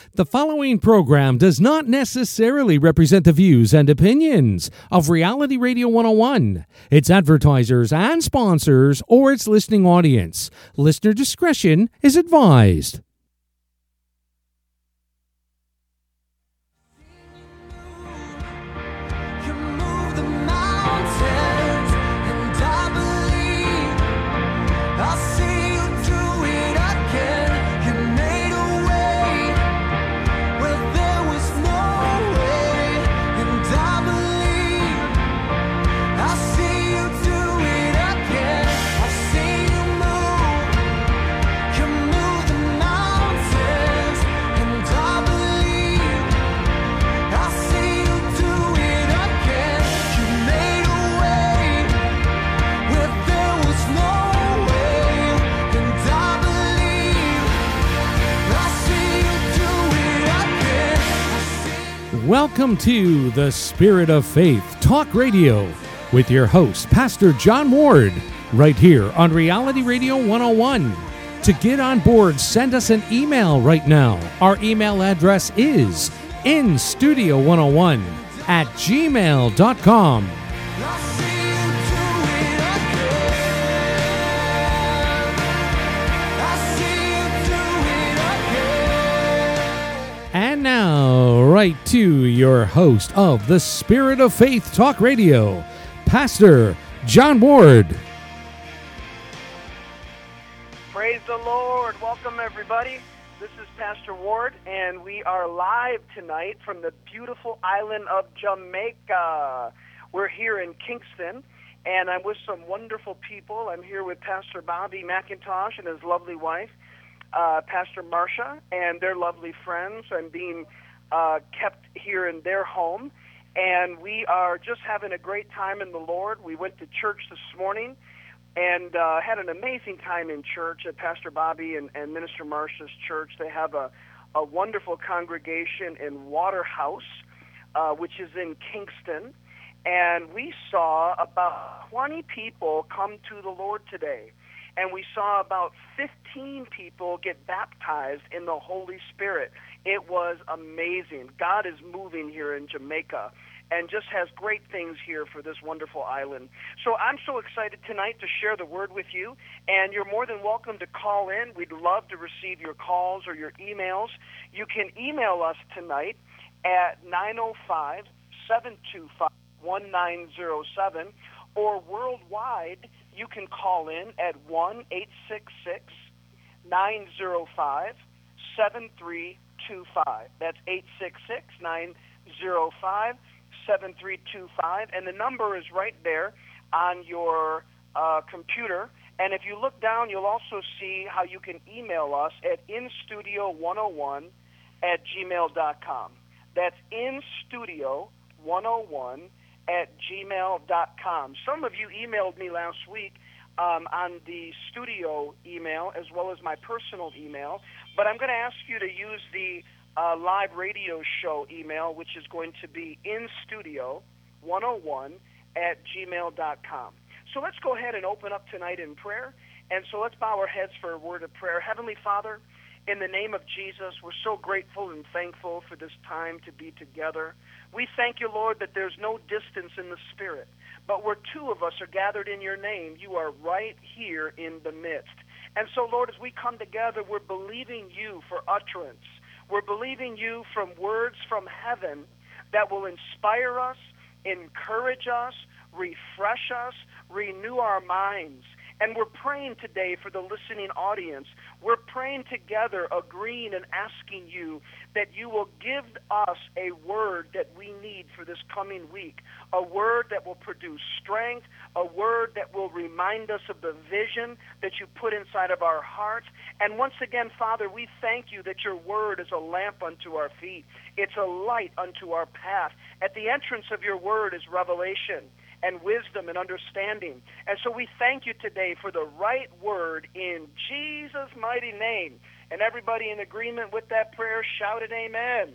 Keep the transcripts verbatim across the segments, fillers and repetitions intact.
The following program does not necessarily represent the views and opinions of Reality Radio one oh one, its advertisers and sponsors, or its listening audience. Listener discretion is advised. Welcome to the Spirit of Faith Talk Radio with your host, Pastor John Ward, right here on Reality Radio one oh one. To get on board, send us an email right now. Our email address is in studio one oh one at gmail dot com. And now, right to your host of the Spirit of Faith Talk Radio, Pastor John Ward. Praise the Lord. Welcome, everybody. This is Pastor Ward, and we are live tonight from the beautiful island of Jamaica. We're here in Kingston, and I'm with some wonderful people. I'm here with Pastor Bobby McIntosh and his lovely wife, Uh, Pastor Marcia, and their lovely friends. I'm being uh, kept here in their home, and we are just having a great time in the Lord. We went to church this morning and uh, had an amazing time in church at Pastor Bobby and, and Minister Marcia's church. They have a, a wonderful congregation in Waterhouse, uh, which is in Kingston, and we saw about twenty people come to the Lord today. And we saw about fifteen people get baptized in the Holy Spirit. It was amazing. God is moving here in Jamaica and just has great things here for this wonderful island. So I'm so excited tonight to share the word with you, and you're more than welcome to call in. We'd love to receive your calls or your emails. You can email us tonight at nine oh five, seven two five, one nine oh seven, or worldwide, you can call in at one eight six six, nine oh five, seven three two five. That's eight six six, nine oh five, seven three two five. And the number is right there on your uh, computer. And if you look down, you'll also see how you can email us at in studio one oh one at gmail dot com. That's in studio one oh one at gmail dot com. Some of you emailed me last week um, on the studio email as well as my personal email, but I'm going to ask you to use the uh, live radio show email, which is going to be in studio one oh one at gmail dot com. So let's go ahead and open up tonight in prayer, and so let's bow our heads for a word of prayer. Heavenly Father, in the name of Jesus, we're so grateful and thankful for this time to be together. We thank you, Lord, that there's no distance in the Spirit, but where two of us are gathered in your name, you are right here in the midst. And so, Lord, as we come together, we're believing you for utterance. We're believing you from words from heaven that will inspire us, encourage us, refresh us, renew our minds. And we're praying today for the listening audience. We're praying together, agreeing and asking you that you will give us a word that we need for this coming week, a word that will produce strength, a word that will remind us of the vision that you put inside of our hearts. And once again, Father, we thank you that your word is a lamp unto our feet. It's a light unto our path. At the entrance of your word is revelation and wisdom and understanding. And so we thank you today for the right word in Jesus' mighty name. And everybody in agreement with that prayer shouted amen.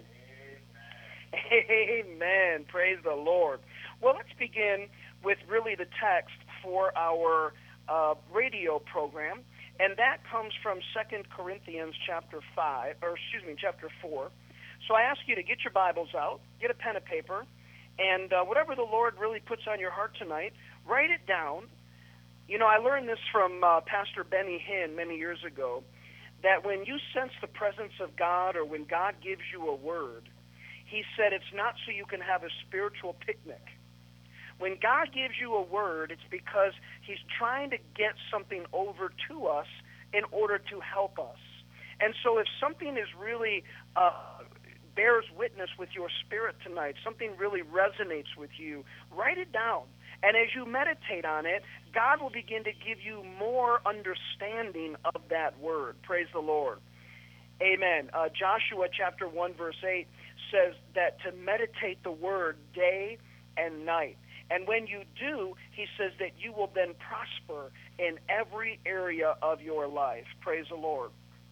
Amen. Amen. Praise the Lord. Well, let's begin with really the text for our uh, radio program. And that comes from Second Corinthians chapter five, or excuse me, chapter four. So I ask you to get your Bibles out, get a pen and paper, and uh, whatever the Lord really puts on your heart tonight, write it down. You know, I learned this from uh, Pastor Benny Hinn many years ago, that when you sense the presence of God or when God gives you a word, he said it's not so you can have a spiritual picnic. When God gives you a word, it's because he's trying to get something over to us in order to help us. And so if something is really uh, bears witness with your spirit tonight, something really resonates with you, write it down. And as you meditate on it, God will begin to give you more understanding of that word. Praise the Lord. Amen. Uh, Joshua chapter one, verse eight says that to meditate the word day and night. And when you do, he says that you will then prosper in every area of your life. Praise the Lord.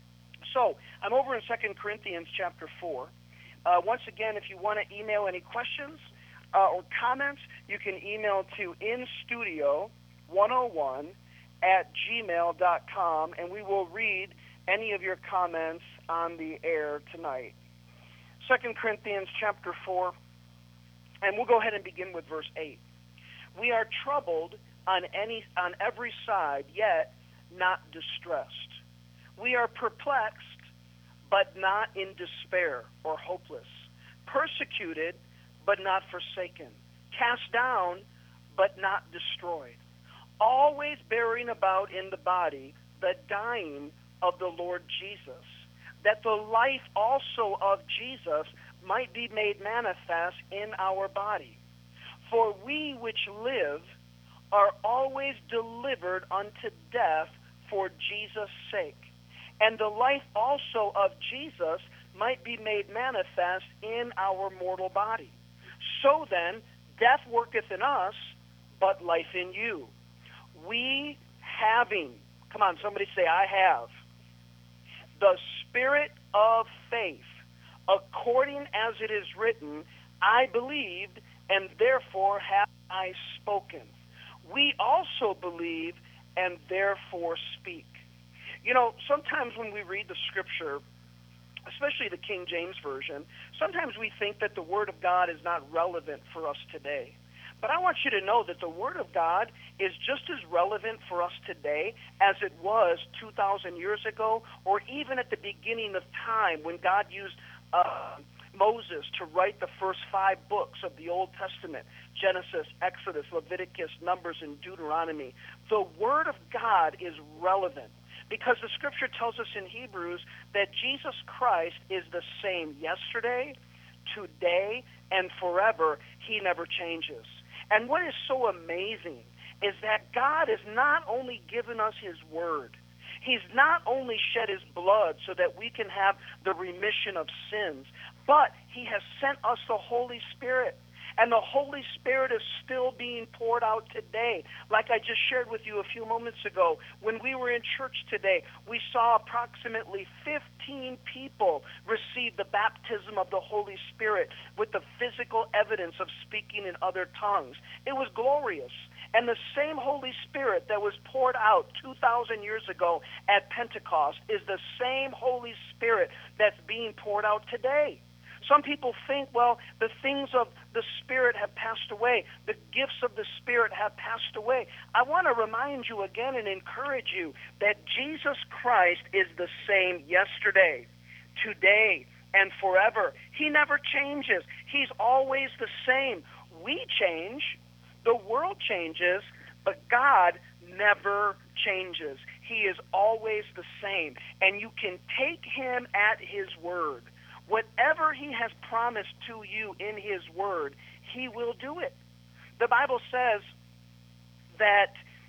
So I'm over in Second Corinthians chapter four. Uh, once again, if you want to email any questions uh, or comments, you can email to instudio one oh one at gmail dot com, and we will read any of your comments on the air tonight. Second Corinthians chapter four, and we'll go ahead and begin with verse eight. We are troubled on any on every side, yet not distressed. We are perplexed, but not in despair or hopeless. Persecuted, but not forsaken. Cast down, but not destroyed. Always bearing about in the body the dying of the Lord Jesus, that the life also of Jesus might be made manifest in our body. For we which live are always delivered unto death for Jesus' sake, and the life also of Jesus might be made manifest in our mortal body. So then, death worketh in us, but life in you. We having, come on, somebody say, I have, the spirit of faith, according as it is written, I believed, and therefore have I spoken. We also believe, and therefore speak. You know, sometimes when we read the Scripture, especially the King James Version, sometimes we think that the Word of God is not relevant for us today. But I want you to know that the Word of God is just as relevant for us today as it was two thousand years ago, or even at the beginning of time when God used uh, Moses to write the first five books of the Old Testament, Genesis, Exodus, Leviticus, Numbers, and Deuteronomy. The Word of God is relevant because the Scripture tells us in Hebrews that Jesus Christ is the same yesterday, today, and forever. He never changes. And what is so amazing is that God has not only given us his word, he's not only shed his blood so that we can have the remission of sins, but he has sent us the Holy Spirit. And the Holy Spirit is still being poured out today. Like I just shared with you a few moments ago, when we were in church today, we saw approximately fifteen people receive the baptism of the Holy Spirit with the physical evidence of speaking in other tongues. It was glorious. And the same Holy Spirit that was poured out two thousand years ago at Pentecost is the same Holy Spirit that's being poured out today. Some people think, well, the things of the Spirit have passed away. The gifts of the Spirit have passed away. I want to remind you again and encourage you that Jesus Christ is the same yesterday, today, and forever. He never changes. He's always the same. We change. The world changes, but God never changes. He is always the same. And you can take him at his word. Whatever he has promised to you in his word, he will do it. The Bible says that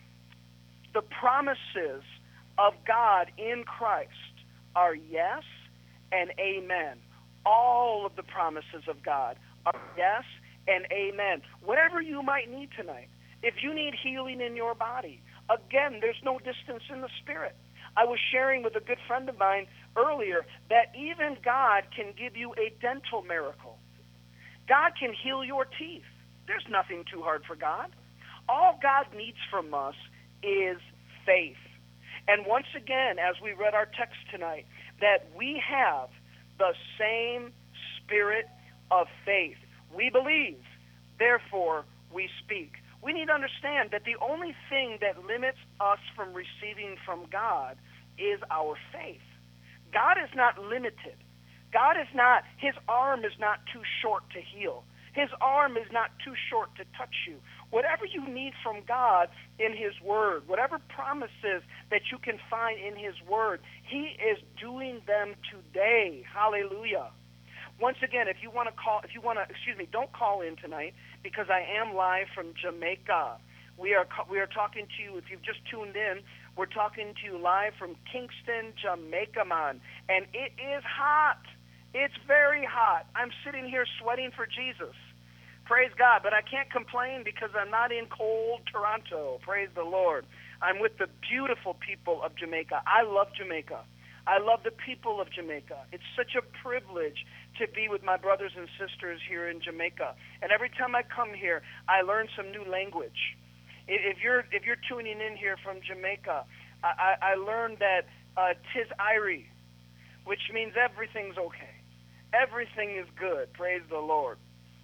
the promises of God in Christ are yes and amen. All of the promises of God are yes and amen. Whatever you might need tonight, if you need healing in your body, again, there's no distance in the Spirit. I was sharing with a good friend of mine earlier that even God can give you a dental miracle. God can heal your teeth. There's nothing too hard for God. All God needs from us is faith. And once again, as we read our text tonight, that we have the same spirit of faith. We believe, therefore we speak. We need to understand that the only thing that limits us from receiving from God is our faith. God is not limited. God is not, his arm is not too short to heal. His arm is not too short to touch you. Whatever you need from God in his word, whatever promises that you can find in his word, he is doing them today. Hallelujah. Once again, if you want to call, if you want to, excuse me, don't call in tonight because I am live from Jamaica. We are we are talking to you. If you've just tuned in, we're talking to you live from Kingston, Jamaica, man, and it is hot. It's very hot. I'm sitting here sweating for Jesus. Praise God, but I can't complain because I'm not in cold Toronto. Praise the Lord. I'm with the beautiful people of Jamaica. I love Jamaica. I love the people of Jamaica. It's such a privilege to be with my brothers and sisters here in Jamaica. And every time I come here, I learn some new language. If you're if you're tuning in here from Jamaica, I, I learned that uh, tis Irie, which means everything's okay. Everything is good. Praise the Lord.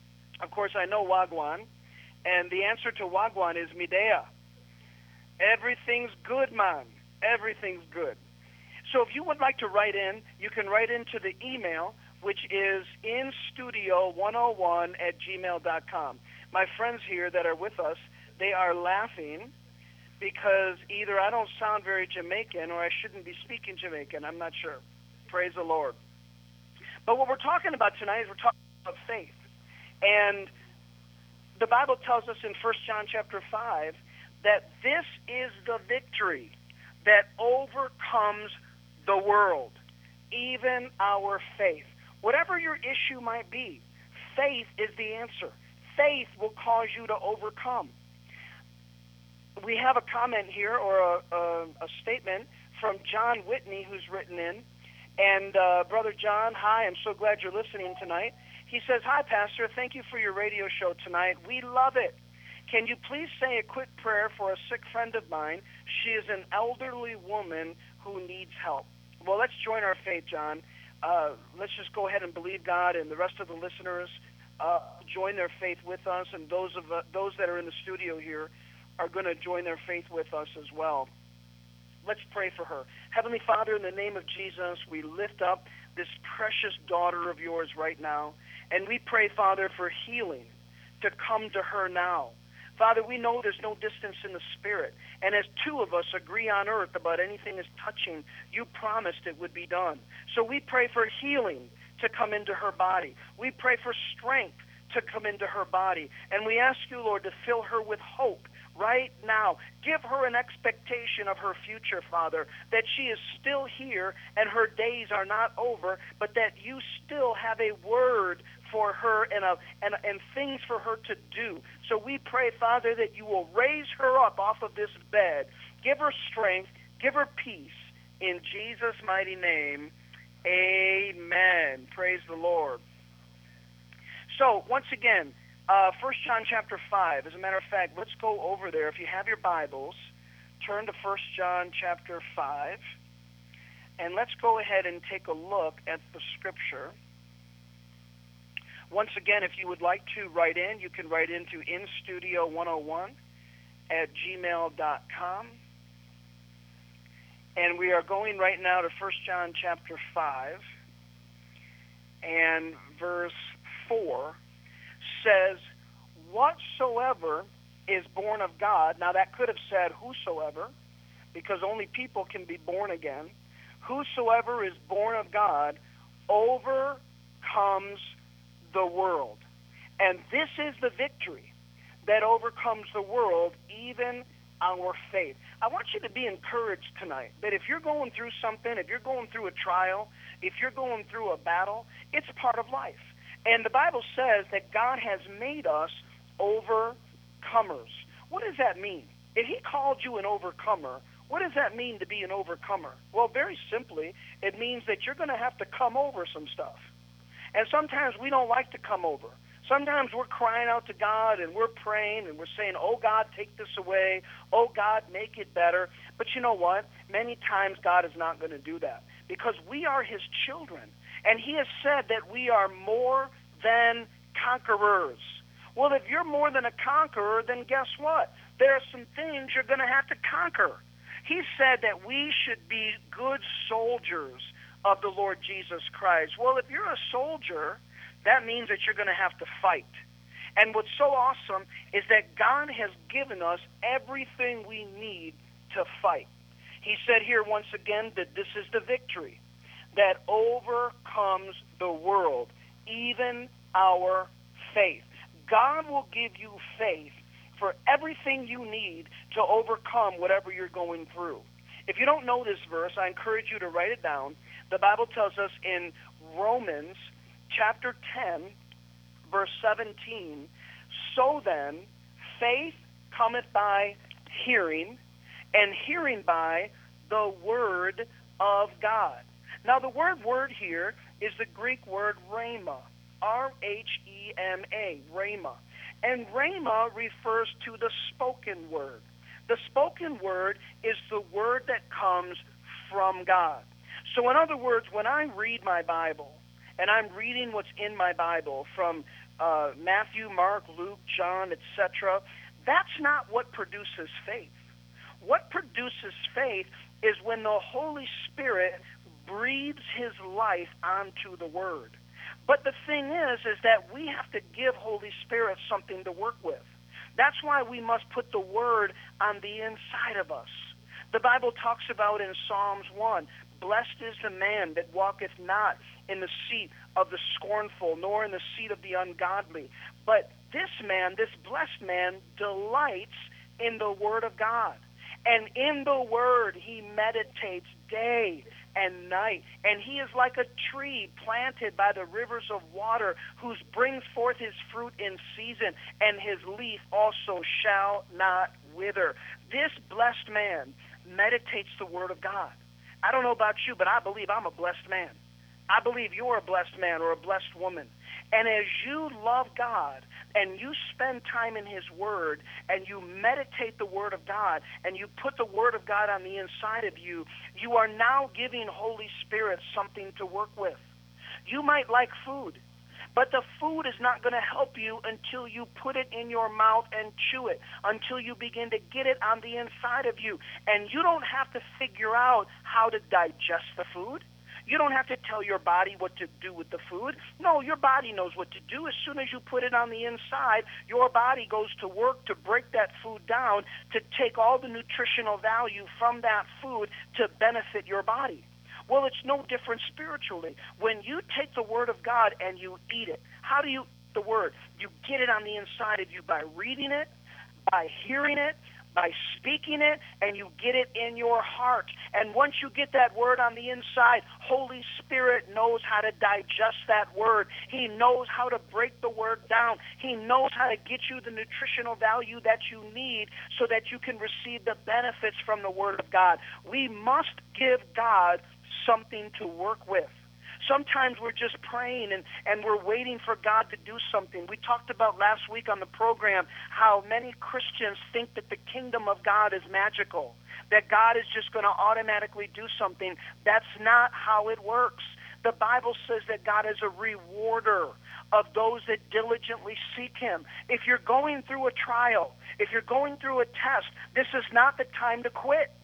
Of course, I know Wagwan, and the answer to Wagwan is Midea. Everything's good, man. Everything's good. So if you would like to write in, you can write into the email, which is in studio one oh one at gmail dot com. My friends here that are with us, they are laughing because either I don't sound very Jamaican or I shouldn't be speaking Jamaican. I'm not sure. Praise the Lord. But what we're talking about tonight is we're talking about faith. And the Bible tells us in First John chapter five that this is the victory that overcomes the world, even our faith. Whatever your issue might be, faith is the answer. Faith will cause you to overcome. We have a comment here, or a, a, a statement from John Whitney, who's written in. And uh, Brother John, hi, I'm so glad you're listening tonight. He says, hi, Pastor, thank you for your radio show tonight. We love it. Can you please say a quick prayer for a sick friend of mine? She is an elderly woman who needs help. Well, let's join our faith, John. Uh, let's just go ahead and believe God, and the rest of the listeners uh, join their faith with us, and those of uh, those that are in the studio here are going to join their faith with us as well. Let's pray for her. Heavenly Father, in the name of Jesus, we lift up this precious daughter of yours right now, and we pray, Father, for healing to come to her now. Father, we know there's no distance in the Spirit, and as two of us agree on earth about anything is touching, you promised it would be done. So we pray for healing to come into her body. We pray for strength to come into her body, and we ask you, Lord, to fill her with hope right now. Give her an expectation of her future, Father, that she is still here and her days are not over, but that you still have a word for her and, a, and, and things for her to do. So we pray, Father, that you will raise her up off of this bed, give her strength, give her peace. In Jesus' mighty name, amen. Praise the Lord. So, once again, uh, First John chapter five. As a matter of fact, let's go over there. If you have your Bibles, turn to First John chapter five, and let's go ahead and take a look at the Scripture. Once again, if you would like to write in, you can write into in studio one oh one at gmail dot com. And we are going right now to First John chapter five, and verse four says, whatsoever is born of God. Now that could have said whosoever, because only people can be born again. Whosoever is born of God overcomes the world. And this is the victory that overcomes the world, even our faith. I want you to be encouraged tonight that if you're going through something, if you're going through a trial, if you're going through a battle, it's part of life. And the Bible says that God has made us overcomers. What does that mean? If he called you an overcomer, what does that mean to be an overcomer? Well, very simply, it means that you're going to have to come over some stuff. And sometimes we don't like to come over. Sometimes we're crying out to God and we're praying and we're saying, oh, God, take this away. Oh, God, make it better. But you know what? Many times God is not going to do that because we are his children. And he has said that we are more than conquerors. Well, if you're more than a conqueror, then guess what? There are some things you're going to have to conquer. He said that we should be good soldiers of the Lord Jesus Christ. Well, if you're a soldier, that means that you're going to have to fight. And what's so awesome is that God has given us everything we need to fight. He said here once again that this is the victory that overcomes the world, even our faith. God will give you faith for everything you need to overcome whatever you're going through. If you don't know this verse, I encourage you to write it down. The Bible tells us in Romans chapter ten, verse seventeen, so then, faith cometh by hearing, and hearing by the word of God. Now, the word word here is the Greek word rhema, R H E M A, rhema. And rhema refers to the spoken word. The spoken word is the word that comes from God. So in other words, when I read my Bible, and I'm reading what's in my Bible from uh, Matthew, Mark, Luke, John, et cetera, that's not what produces faith. What produces faith is when the Holy Spirit breathes his life onto the Word. But the thing is, is that we have to give Holy Spirit something to work with. That's why we must put the Word on the inside of us. The Bible talks about in Psalms one, blessed is the man that walketh not in the seat of the scornful, nor in the seat of the ungodly. But this man, this blessed man, delights in the Word of God. And in the Word he meditates day and night. And he is like a tree planted by the rivers of water, whose brings forth his fruit in season, and his leaf also shall not wither. This blessed man meditates the Word of God. I don't know about you, but I believe I'm a blessed man. I believe you're a blessed man or a blessed woman. And as you love God and you spend time in his Word and you meditate the Word of God and you put the Word of God on the inside of you, you are now giving Holy Spirit something to work with. You might like food, but the food is not going to help you until you put it in your mouth and chew it, until you begin to get it on the inside of you. And you don't have to figure out how to digest the food. You don't have to tell your body what to do with the food. No, your body knows what to do. As soon as you put it on the inside, your body goes to work to break that food down, to take all the nutritional value from that food to benefit your body. Well, it's no different spiritually. When you take the Word of God and you eat it, how do you eat the Word? You get it on the inside of you by reading it, by hearing it, by speaking it, and you get it in your heart. And once you get that Word on the inside, Holy Spirit knows how to digest that Word. He knows how to break the Word down. He knows how to get you the nutritional value that you need so that you can receive the benefits from the Word of God. We must give God something to work with. Sometimes we're just praying and, and we're waiting for God to do something. We talked about last week on the program how many Christians think that the kingdom of God is magical, that God is just going to automatically do something. That's not how it works. The Bible says that God is a rewarder of those that diligently seek him. If you're going through a trial, if you're going through a test, this is not the time to quit.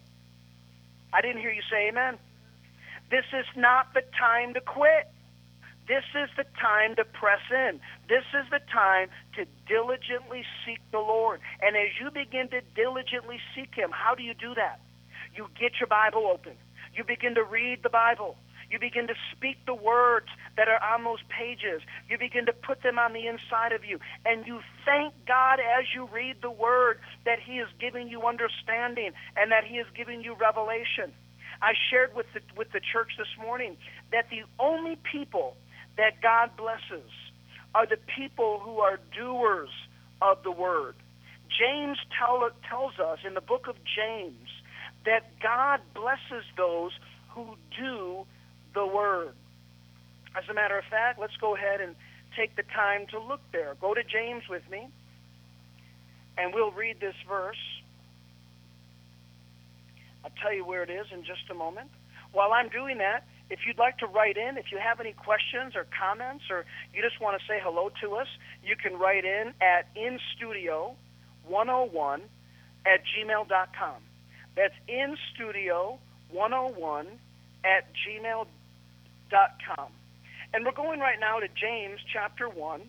I didn't hear you say amen. This is not the time to quit. This is the time to press in. This is the time to diligently seek the Lord. And as you begin to diligently seek him, how do you do that? You get your Bible open. You begin to read the Bible. You begin to speak the words that are on those pages. You begin to put them on the inside of you. And you thank God as you read the Word that he is giving you understanding and that he is giving you revelation. I shared with the, with the church this morning that the only people that God blesses are the people who are doers of the Word. James tell, tells us in the book of James that God blesses those who do the Word. As a matter of fact, let's go ahead and take the time to look there. Go to James with me, and we'll read this verse. I'll tell you where it is in just a moment. While I'm doing that, if you'd like to write in, if you have any questions or comments, or you just want to say hello to us, you can write in at instudio one oh one at gmail dot com. That's instudio one oh one at gmail dot com. And we're going right now to James chapter one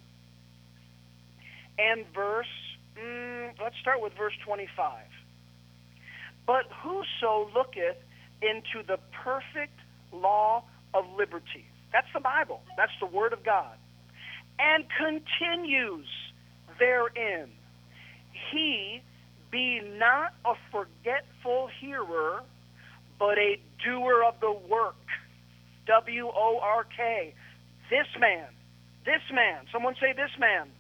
and verse, mm, let's start with verse twenty-five. But whoso looketh into the perfect law of liberty, that's the Bible, that's the Word of God, and continues therein, he be not a forgetful hearer, but a doer of the work. W O R K. This man. This man. Someone say this man.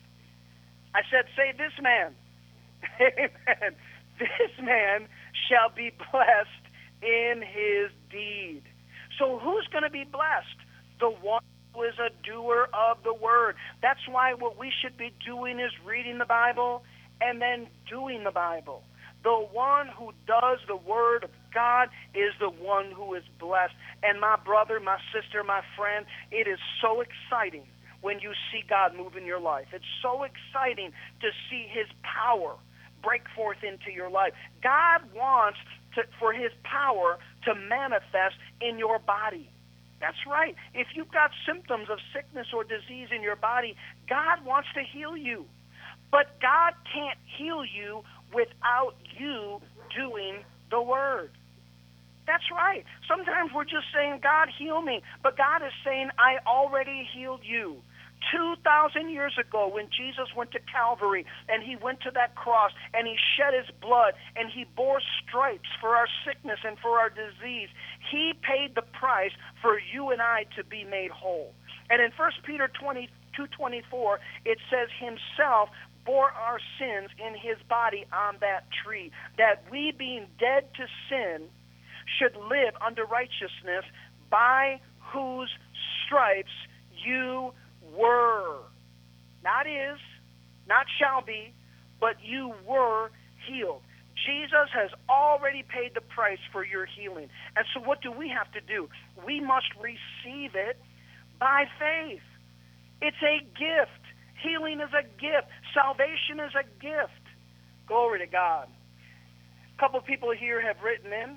I said say this man. Amen. This man shall be blessed in his deed. So who's going to be blessed? The one who is a doer of the word. That's why what we should be doing is reading the Bible and then doing the Bible. The one who does the word of God is the one who is blessed. And my brother, my sister, my friend, it is so exciting when you see God move in your life. It's so exciting to see his power break forth into your life. God wants to, for his power to manifest in your body. That's right. If you've got symptoms of sickness or disease in your body, God wants to heal you. But God can't heal you without you doing the word. That's right. Sometimes we're just saying, God, heal me. But God is saying, I already healed you. two thousand years ago when Jesus went to Calvary and he went to that cross and he shed his blood and he bore stripes for our sickness and for our disease, he paid the price for you and I to be made whole. And in First Peter two twenty-four, it says himself bore our sins in his body on that tree, that we being dead to sin should live unto righteousness, by whose stripes you were, not is, not shall be, but you were healed. Jesus has already paid the price for your healing. And so what do we have to do? We must receive it by faith. It's a gift. Healing is a gift. Salvation is a gift. Glory to God. A couple of people here have written in.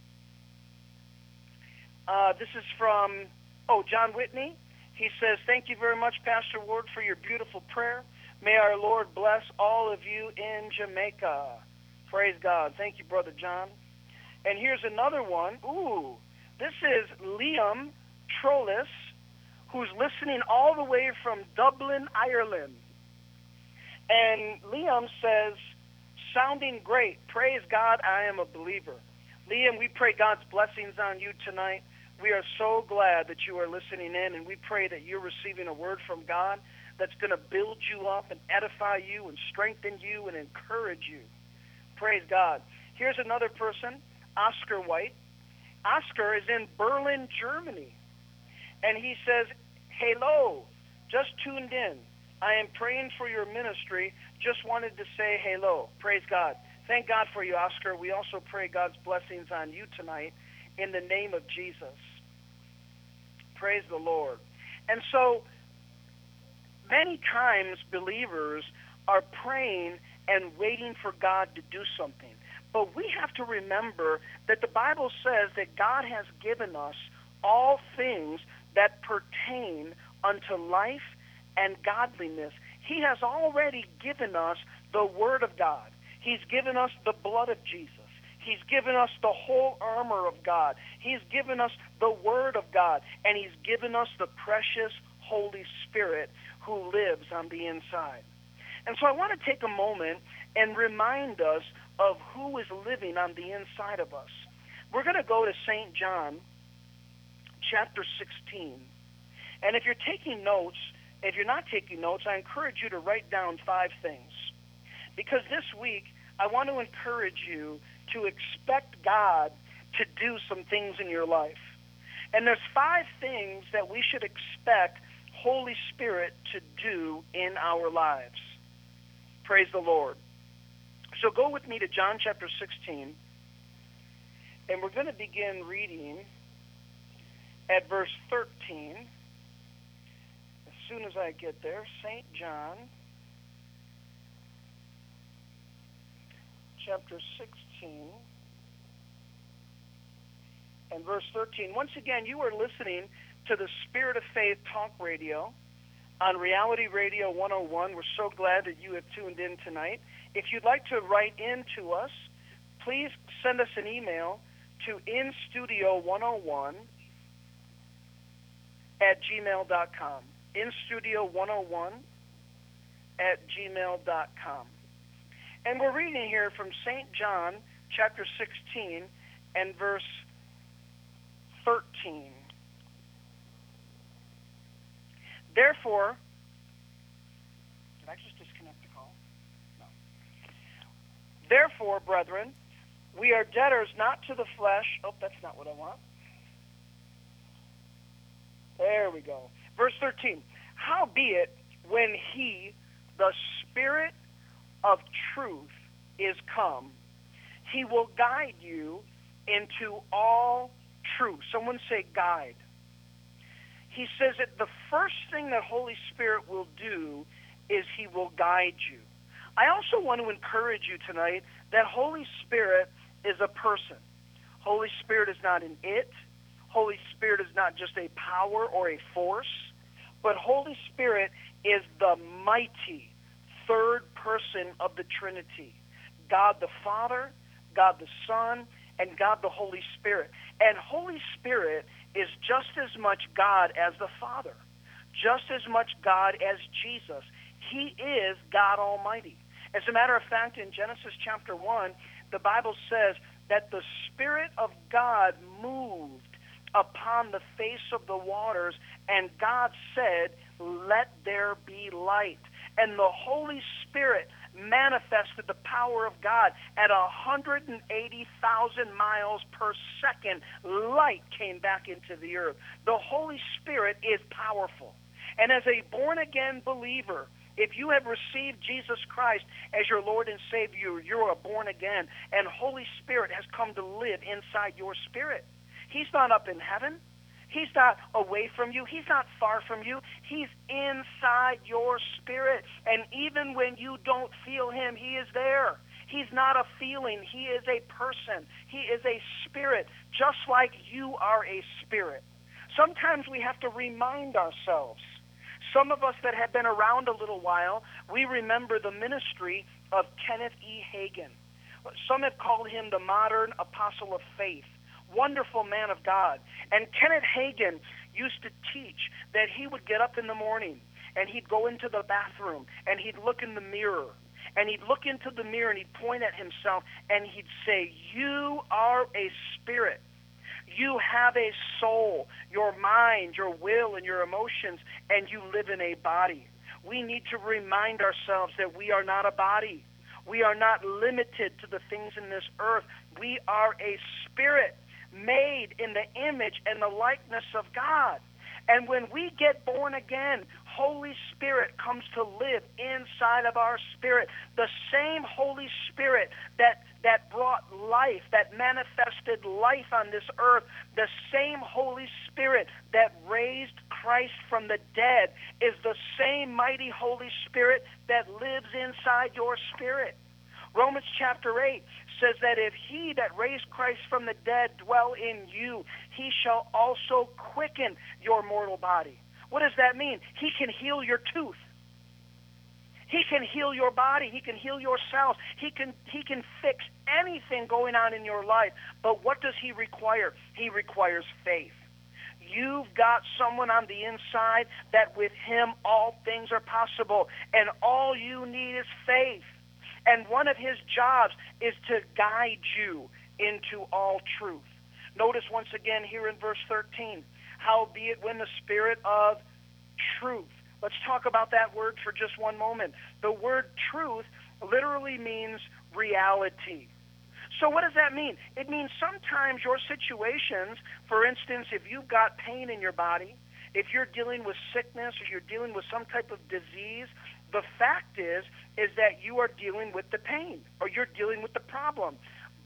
Uh, this is from, oh, John Whitney. He says, thank you very much, Pastor Ward, for your beautiful prayer. May our Lord bless all of you in Jamaica. Praise God. Thank you, Brother John. And here's another one. Ooh, this is Liam Trollis, who's listening all the way from Dublin, Ireland. And Liam says, sounding great. Praise God, I am a believer. Liam, we pray God's blessings on you tonight. We are so glad that you are listening in, and we pray that you're receiving a word from God that's going to build you up and edify you and strengthen you and encourage you. Praise God. Here's another person, Oscar White. Oscar is in Berlin, Germany. And he says, hello, just tuned in. I am praying for your ministry. Just wanted to say hello. Praise God. Thank God for you, Oscar. We also pray God's blessings on you tonight in the name of Jesus. Praise the Lord. And so many times believers are praying and waiting for God to do something. But we have to remember that the Bible says that God has given us all things that pertain unto life and godliness. He has already given us the Word of God. He's given us the blood of Jesus. He's given us the whole armor of God. He's given us the Word of God. And he's given us the precious Holy Spirit who lives on the inside. And so I want to take a moment and remind us of who is living on the inside of us. We're going to go to Saint John chapter sixteen. And if you're taking notes, if you're not taking notes, I encourage you to write down five things. Because this week, I want to encourage you to expect God to do some things in your life. And there's five things that we should expect Holy Spirit to do in our lives. Praise the Lord. So go with me to John chapter sixteen. And we're going to begin reading at verse thirteen. As soon as I get there, Saint John, chapter sixteen, and verse thirteen. Once again, you are listening to the Spirit of Faith Talk Radio on Reality Radio one oh one. We're so glad that you have tuned in tonight. If you'd like to write in to us, please send us an email to in studio one oh one at gmail dot com. in studio one oh one at gmail dot com. And we're reading here from Saint John, chapter sixteen, and verse thirteen. Therefore, did I just disconnect the call? No. Therefore, brethren, we are debtors not to the flesh. Oh, that's not what I want. There we go. Verse thirteen. Howbeit, when he, the Spirit of truth, is come, he will guide you into all truth. Someone say guide. He says that the first thing that Holy Spirit will do is he will guide you. I also want to encourage you tonight that Holy Spirit is a person. Holy Spirit is not an it. Holy Spirit is not just a power or a force, but Holy Spirit is the mighty third person of the Trinity. God the Father, God the Son, and God the Holy Spirit. And Holy Spirit is just as much God as the Father, just as much God as Jesus. He is God Almighty. As a matter of fact, in Genesis chapter one, the Bible says that the Spirit of God moved upon the face of the waters, and God said, let there be light. And the Holy Spirit manifested the power of God at one hundred eighty thousand miles per second. Light came back into the earth. The Holy Spirit is powerful. And as a born-again believer, if you have received Jesus Christ as your Lord and Savior, you're a born again, and Holy Spirit has come to live inside your spirit. He's not up in heaven. He's not away from you. He's not far from you. He's inside your spirit. And even when you don't feel him, he is there. He's not a feeling. He is a person. He is a spirit, just like you are a spirit. Sometimes we have to remind ourselves. Some of us that have been around a little while, we remember the ministry of Kenneth E. Hagin. Some have called him the modern apostle of faith. Wonderful man of God. And Kenneth Hagin used to teach that he would get up in the morning and he'd go into the bathroom and he'd look in the mirror and he'd look into the mirror and he'd point at himself and he'd say, you are a spirit. You have a soul, your mind, your will, and your emotions, and you live in a body. We need to remind ourselves that we are not a body. We are not limited to the things in this earth. We are a spirit made in the image and the likeness of God. And when we get born again, Holy Spirit comes to live inside of our spirit. The same Holy Spirit that, that brought life, that manifested life on this earth, the same Holy Spirit that raised Christ from the dead is the same mighty Holy Spirit that lives inside your spirit. Romans chapter eight says that if he that raised Christ from the dead dwell in you, he shall also quicken your mortal body. What does that mean? He can heal your tooth. He can heal your body. He can heal your cells. He can, he can fix anything going on in your life. But what does he require? He requires faith. You've got someone on the inside that with him all things are possible, and all you need is faith. And one of his jobs is to guide you into all truth. Notice once again here in verse thirteen, howbeit when the Spirit of truth. Let's talk about that word for just one moment. The word truth literally means reality. So what does that mean? It means sometimes your situations, for instance, if you've got pain in your body, if you're dealing with sickness, or you're dealing with some type of disease, the fact is, is that you are dealing with the pain, or you're dealing with the problem.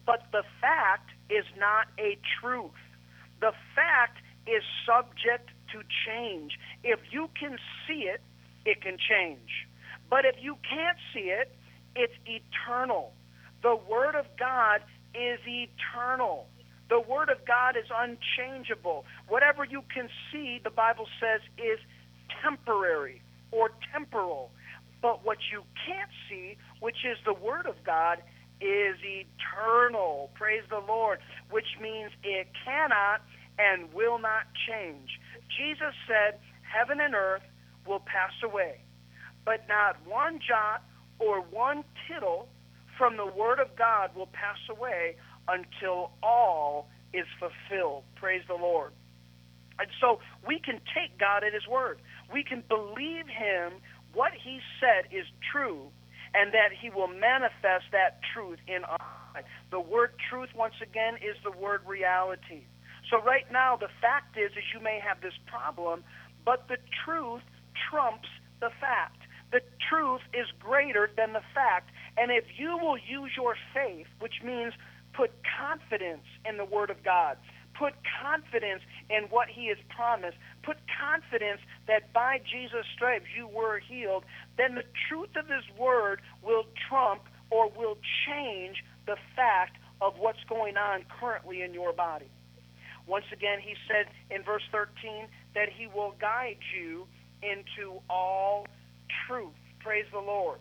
but the fact is not a truth. The fact is subject to change. If you can see it, it can change. But if you can't see it, it's eternal. The Word of God is eternal. The Word of God is unchangeable. Whatever you can see, the Bible says, is temporary or temporal. But what you can't see, which is the Word of God, is eternal. Praise the Lord, which means it cannot and will not change. Jesus said, heaven and earth will pass away, but not one jot or one tittle from the Word of God will pass away until all is fulfilled. Praise the Lord. And so we can take God at His word. We can believe Him, what He said is true, and that He will manifest that truth in our life. The word truth, once again, is the word reality. So right now, the fact is, is you may have this problem, but the truth trumps the fact. The truth is greater than the fact. And if you will use your faith, which means put confidence in the Word of God, put confidence in what He has promised, put confidence that by Jesus' stripes you were healed, then the truth of His Word will trump or will change the fact of what's going on currently in your body. Once again, He said in verse thirteen that He will guide you into all truth. Praise the Lord.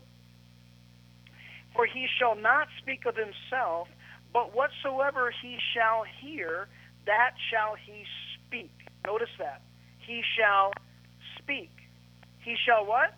For He shall not speak of Himself, but whatsoever He shall hear, that shall He speak. Notice that. He shall speak. He shall what?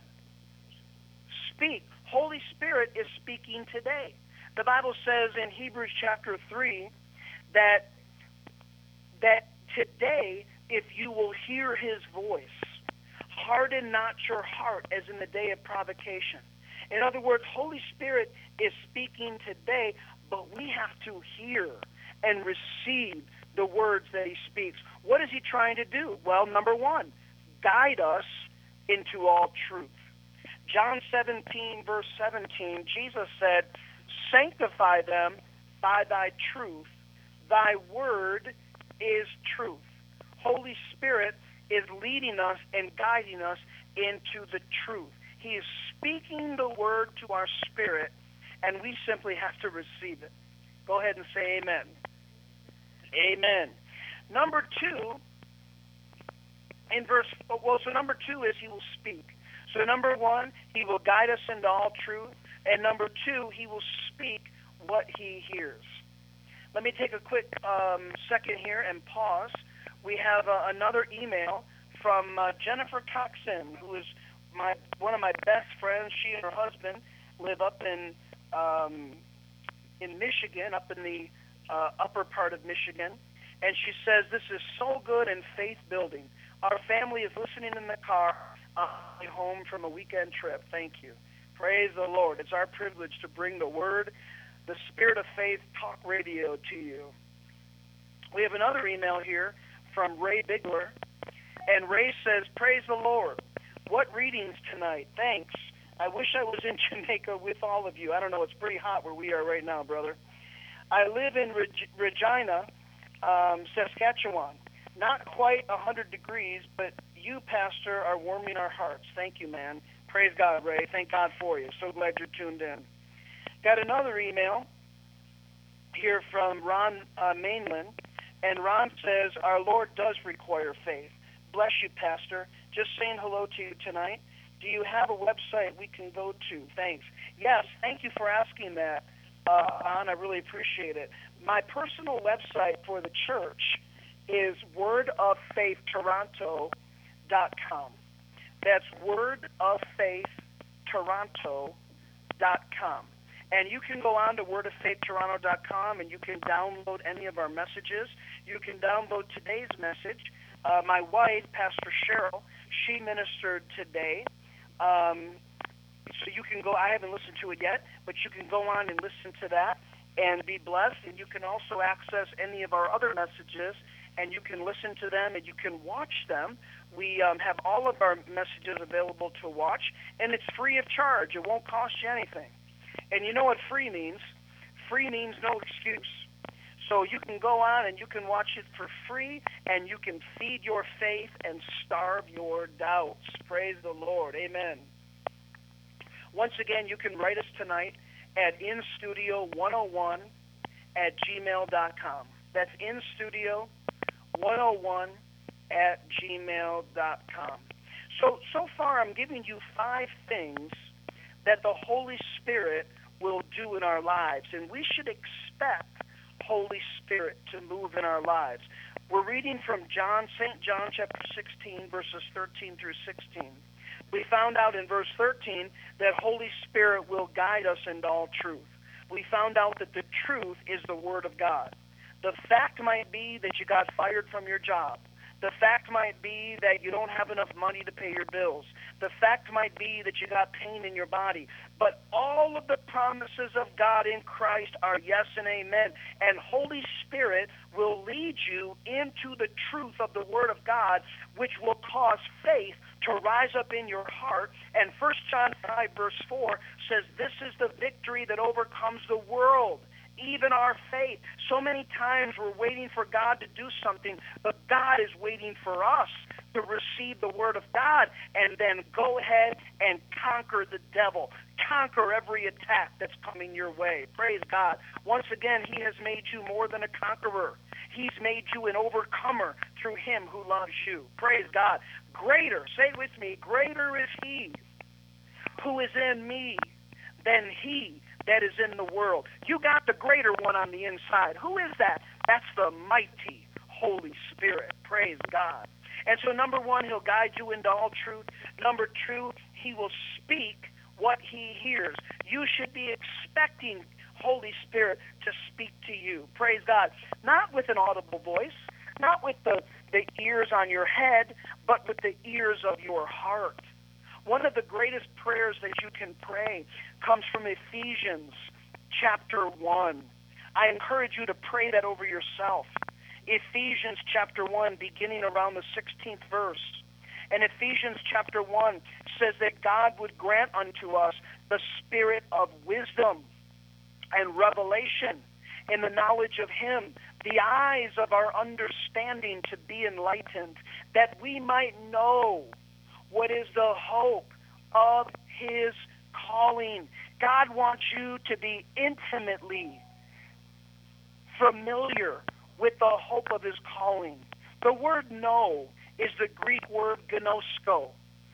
Speak. Holy Spirit is speaking today. The Bible says in Hebrews chapter three that that today, if you will hear His voice, harden not your heart as in the day of provocation. In other words, Holy Spirit is speaking today, but we have to hear and receive the words that He speaks. What is He trying to do? Well, number one, guide us into all truth. John seventeen, verse seventeen, Jesus said, sanctify them by thy truth. Thy word is truth. Holy Spirit is leading us and guiding us into the truth. He is speaking the word to our spirit, and we simply have to receive it. Go ahead and say amen. Amen. Number two, in verse, well, so number two is He will speak. So number one, He will guide us into all truth. And number two, He will speak what He hears. Let me take a quick um, second here and pause. We have uh, another email from uh, Jennifer Coxon, who is my one of my best friends. She and her husband live up in um, in Michigan, up in the uh, upper part of Michigan. And she says, this is so good and faith-building. Our family is listening in the car uh, home from a weekend trip. Thank you. Praise the Lord. It's our privilege to bring the Word, the Spirit of Faith Talk Radio to you. We have another email here from Ray Bigler, and Ray says, praise the Lord. What readings tonight? Thanks. I wish I was in Jamaica with all of you. I don't know. It's pretty hot where we are right now, brother. I live in Reg- Regina, um, Saskatchewan. Not quite one hundred degrees, but you, Pastor, are warming our hearts. Thank you, man. Praise God, Ray. Thank God for you. So glad you're tuned in. Got another email here from Ron uh, Mainland, and Ron says, our Lord does require faith. Bless you, Pastor. Just saying hello to you tonight. Do you have a website we can go to? Thanks. Yes, thank you for asking that, uh, Ron. I really appreciate it. My personal website for the church is word of faith toronto dot com. That's word of faith toronto dot com. And you can go on to word of faith toronto dot com and you can download any of our messages. You can download today's message. Uh, my wife, Pastor Cheryl, she ministered today. Um, so you can go, I haven't listened to it yet, but you can go on and listen to that and be blessed. And you can also access any of our other messages, and you can listen to them and you can watch them. We um, have all of our messages available to watch, and it's free of charge. It won't cost you anything. And you know what free means? Free means no excuse. So you can go on and you can watch it for free, and you can feed your faith and starve your doubts. Praise the Lord. Amen. Once again, you can write us tonight at in studio one oh one at gmail dot com. That's in studio one oh one at gmail dot com. So, so far I'm giving you five things that the Holy Spirit will do in our lives, and we should expect Holy Spirit to move in our lives. We're reading from John, Saint John chapter sixteen, verses thirteen through sixteen. We found out in verse thirteen that Holy Spirit will guide us into all truth. We found out that the truth is the Word of God. The fact might be that you got fired from your job. The fact might be that you don't have enough money to pay your bills. The fact might be that you got pain in your body. But all of the promises of God in Christ are yes and amen. And Holy Spirit will lead you into the truth of the Word of God, which will cause faith to rise up in your heart. And First John five, verse four says, this is the victory that overcomes the world, even our faith. So many times we're waiting for God to do something, but God is waiting for us to receive the Word of God and then go ahead and conquer the devil, conquer every attack that's coming your way. Praise God. Once again, He has made you more than a conqueror. He's made you an overcomer through Him who loves you. Praise God. Greater, say it with me, greater is He who is in me than he that is in the world. You got the greater one on the inside. Who is that? That's the mighty Holy Spirit. Praise God. And so number one, He'll guide you into all truth. Number two, He will speak what He hears. You should be expecting Holy Spirit to speak to you. Praise God. Not with an audible voice, not with the, the ears on your head, but with the ears of your heart. One of the greatest prayers that you can pray comes from Ephesians chapter one. I encourage you to pray that over yourself. Ephesians chapter one, beginning around the sixteenth verse. And Ephesians chapter one says that God would grant unto us the spirit of wisdom and revelation in the knowledge of Him, the eyes of our understanding to be enlightened, that we might know what is the hope of His calling. God wants you to be intimately familiar with the hope of His calling. The word know is the Greek word gnosko.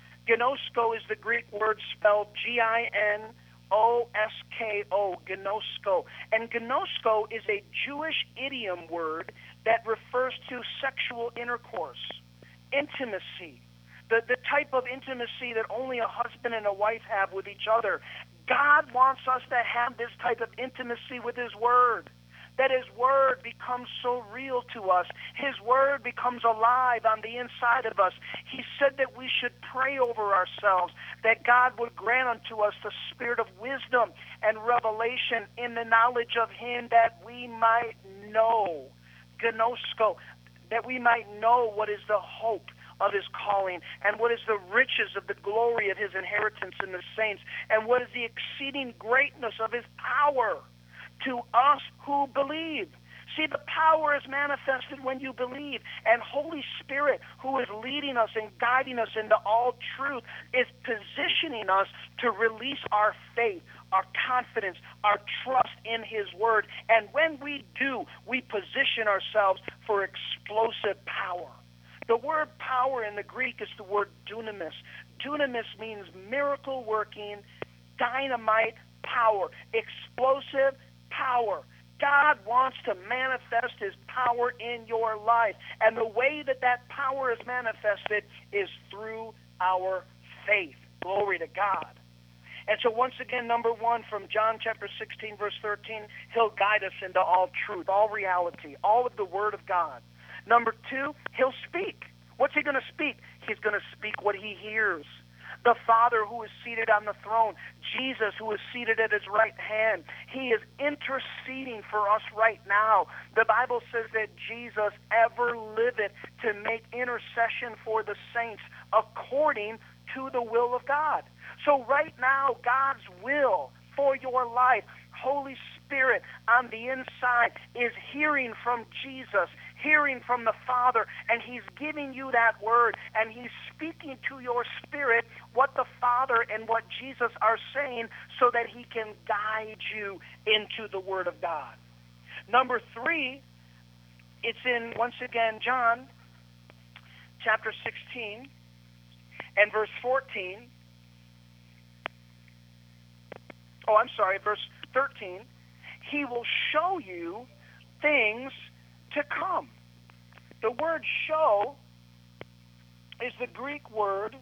Gnosko is the Greek word spelled G I N O S K O, gnosko. And gnosko is a Jewish idiom word that refers to sexual intercourse, intimacy, the, the type of intimacy that only a husband and a wife have with each other. God wants us to have this type of intimacy with His Word, that His Word becomes so real to us. His Word becomes alive on the inside of us. He said that we should pray over ourselves, that God would grant unto us the spirit of wisdom and revelation in the knowledge of Him, that we might know, gnosko, that we might know what is the hope of His calling, and what is the riches of the glory of His inheritance in the saints, and what is the exceeding greatness of His power to us who believe. See, the power is manifested when you believe, and Holy Spirit, who is leading us and guiding us into all truth, is positioning us to release our faith, our confidence, our trust in His Word. And when we do, we position ourselves for explosive power. The word power in the Greek is the word dunamis. Dunamis means miracle working, dynamite power, explosive power. God wants to manifest His power in your life. And the way that that power is manifested is through our faith. Glory to God. And so once again, number one, from John chapter sixteen, verse thirteen, He'll guide us into all truth, all reality, all of the Word of God. Number two, He'll speak. What's He going to speak? He's going to speak what He hears. The Father who is seated on the throne, Jesus who is seated at His right hand, He is interceding for us right now. The Bible says that Jesus ever liveth to make intercession for the saints according to the will of God. So right now, God's will for your life, Holy spirit on the inside is hearing from Jesus, hearing from the Father, and he's giving you that word, and he's speaking to your spirit what the Father and what Jesus are saying so that he can guide you into the Word of God. Number three, it's in, once again, John chapter sixteen and verse fourteen. Oh, I'm sorry, verse thirteen. He will show you things to come. The word show is the Greek word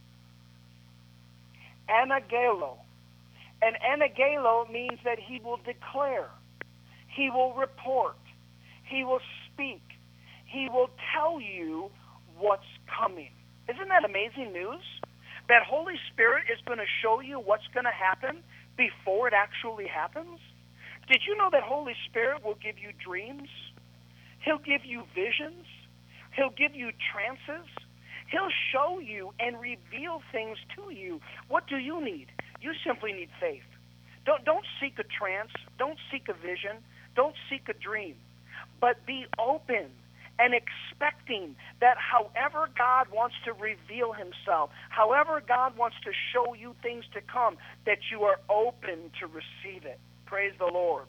anagelo. And anagelo means that he will declare, he will report, he will speak, he will tell you what's coming. Isn't that amazing news? That Holy Spirit is going to show you what's going to happen before it actually happens? Did you know that Holy Spirit will give you dreams? He'll give you visions. He'll give you trances. He'll show you and reveal things to you. What do you need? You simply need faith. Don't, don't seek a trance. Don't seek a vision. Don't seek a dream. But be open and expecting that however God wants to reveal himself, however God wants to show you things to come, that you are open to receive it. Praise the Lord.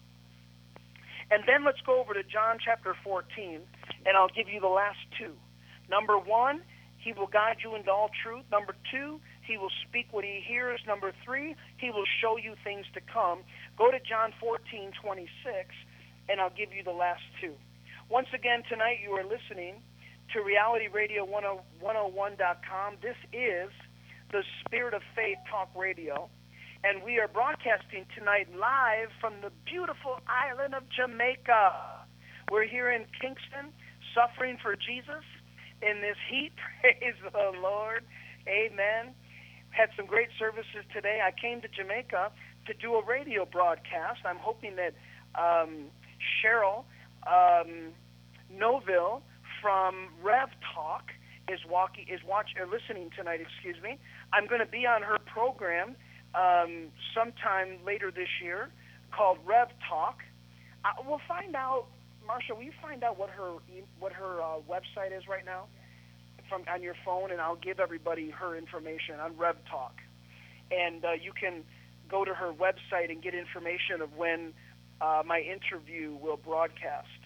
And then let's go over to John chapter fourteen, and I'll give you the last two. Number one, he will guide you into all truth. Number two, he will speak what he hears. Number three, he will show you things to come. Go to John fourteen twenty-six, and I'll give you the last two. Once again, tonight you are listening to Reality Radio one oh one dot com. This is the Spirit of Faith Talk Radio, and we are broadcasting tonight live from the beautiful island of Jamaica. We're here in Kingston, suffering for Jesus in this heat. Praise the Lord. Amen. Had some great services today. I came to Jamaica to do a radio broadcast. I'm hoping that um, Cheryl Um, Noville from Rev Talk is walking, is watch, or listening tonight. Excuse me. I'm going to be on her program um, sometime later this year called Rev Talk. Uh, we'll find out. Marsha, will you find out what her what her uh, website is right now from on your phone, and I'll give everybody her information on Rev Talk, and uh, you can go to her website and get information of when Uh, my interview will broadcast.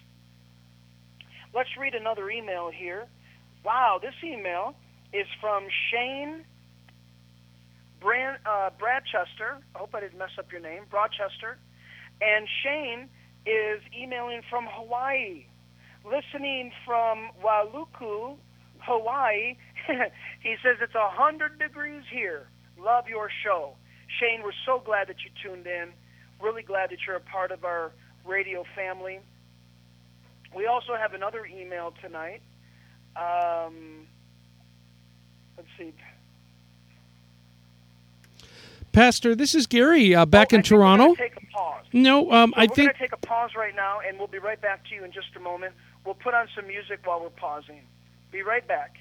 Let's read another email here. Wow, this email is from Shane Brand, uh, Bradchester. I hope I didn't mess up your name, Broadchester. And Shane is emailing from Hawaii, listening from Wailuku, Hawaii. He says it's one hundred degrees here. Love your show. Shane, we're so glad that you tuned in. Really glad that you're a part of our radio family. We also have another email tonight. Um, let's see. Pastor, this is Gary uh, back oh, in I think Toronto. We're going to take a pause. No, um, so I we're think... We're going to take a pause right now, and we'll be right back to you in just a moment. We'll put on some music while we're pausing. Be right back.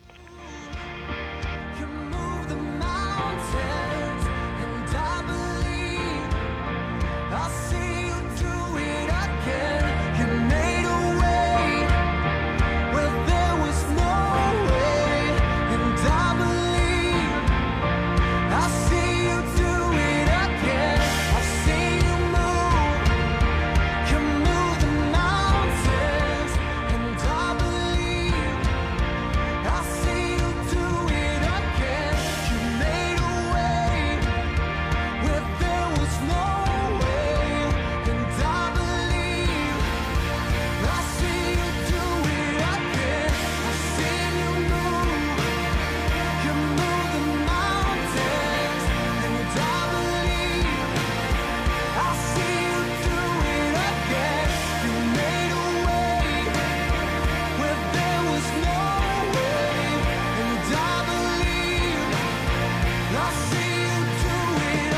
You move the mountains, and I believe I'll see you do it again. You made a way where there was no way, and I believe I'll see you do it again. I've seen you move, you move the mountains, and I believe I'll see you do it again. You made a way where there was no way, and I believe I'll see you do it again. I've seen you move, you move the mountains, and I believe I'll see you do it again. You made a way where there was no way, and I believe I'll see you do it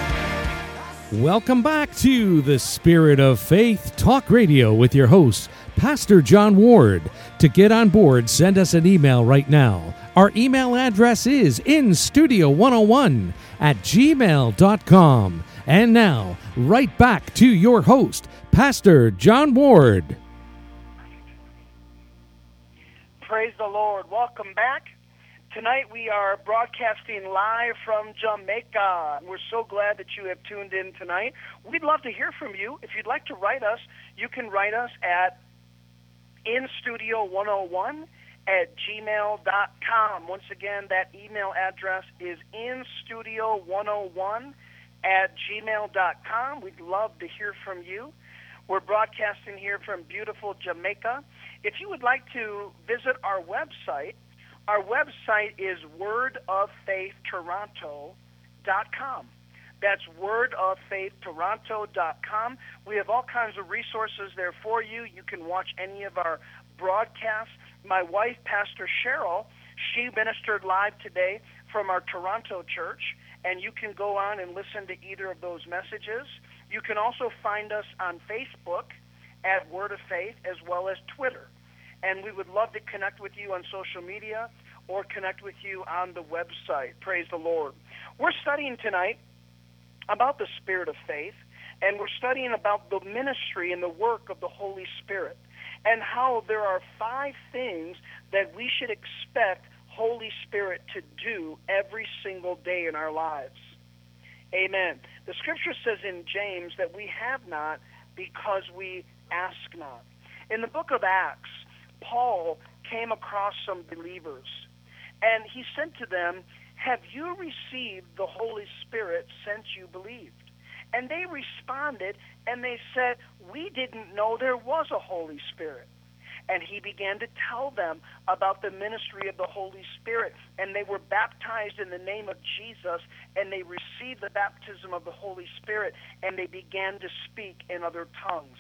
again. Welcome back to the Spirit of Faith Talk Radio with your host, Pastor John Ward. To get on board, send us an email right now. Our email address is in studio one oh one at gmail dot com. And now, right back to your host, Pastor John Ward. Praise the Lord. Welcome back. Tonight we are broadcasting live from Jamaica. We're so glad that you have tuned in tonight. We'd love to hear from you. If you'd like to write us, you can write us at in studio one oh one at gmail dot com. Once again, that email address is in studio one oh one at gmail dot com. We'd love to hear from you. We're broadcasting here from beautiful Jamaica. If you would like to visit our website, our website is word of faith toronto dot com. That's word of faith toronto dot com. We have all kinds of resources there for you. You can watch any of our broadcasts. My wife, Pastor Cheryl, she ministered live today from our Toronto church, and you can go on and listen to either of those messages. You can also find us on Facebook at Word of Faith, as well as Twitter. And we would love to connect with you on social media or connect with you on the website. Praise the Lord. We're studying tonight about the Spirit of faith, and we're studying about the ministry and the work of the Holy Spirit, and how there are five things that we should expect Holy Spirit to do every single day in our lives. Amen. The scripture says in James that we have not because we ask not. In the book of Acts, Paul came across some believers, and he said to them, "Have you received the Holy Spirit since you believed?" And they responded, and they said, "We didn't know there was a Holy Spirit." And he began to tell them about the ministry of the Holy Spirit, and they were baptized in the name of Jesus, and they received the baptism of the Holy Spirit, and they began to speak in other tongues.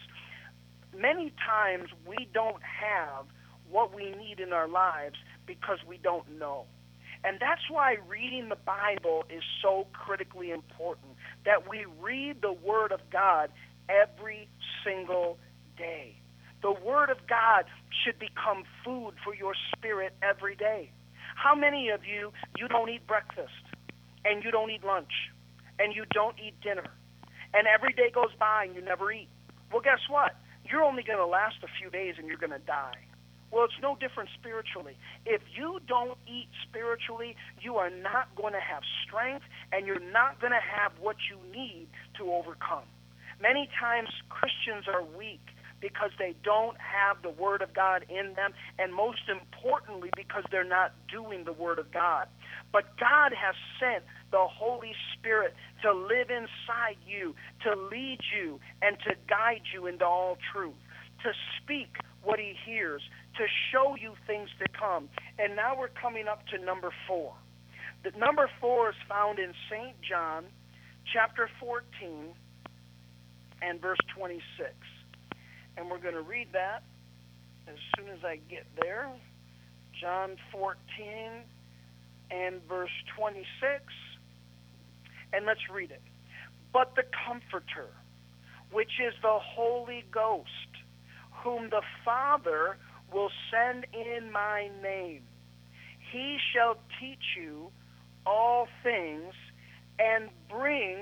Many times we don't have what we need in our lives because we don't know. And that's why reading the Bible is so critically important, that we read the Word of God every single day. The Word of God should become food for your spirit every day. How many of you, you don't eat breakfast, and you don't eat lunch, and you don't eat dinner, and every day goes by and you never eat? Well, guess what? You're only going to last a few days and you're going to die. Well, it's no different spiritually. If you don't eat spiritually, you are not going to have strength, and you're not going to have what you need to overcome. Many times Christians are weak because they don't have the Word of God in them, and most importantly, because they're not doing the Word of God. But God has sent the Holy Spirit to live inside you, to lead you, and to guide you into all truth, to speak what he hears, to show you things to come. And now we're coming up to number four. The number four is found in Saint John chapter fourteen and verse twenty-six. And we're going to read that as soon as I get there. John fourteen and verse twenty-six. And let's read it. "But the Comforter, which is the Holy Ghost, whom the Father will send in my name, he shall teach you all things and bring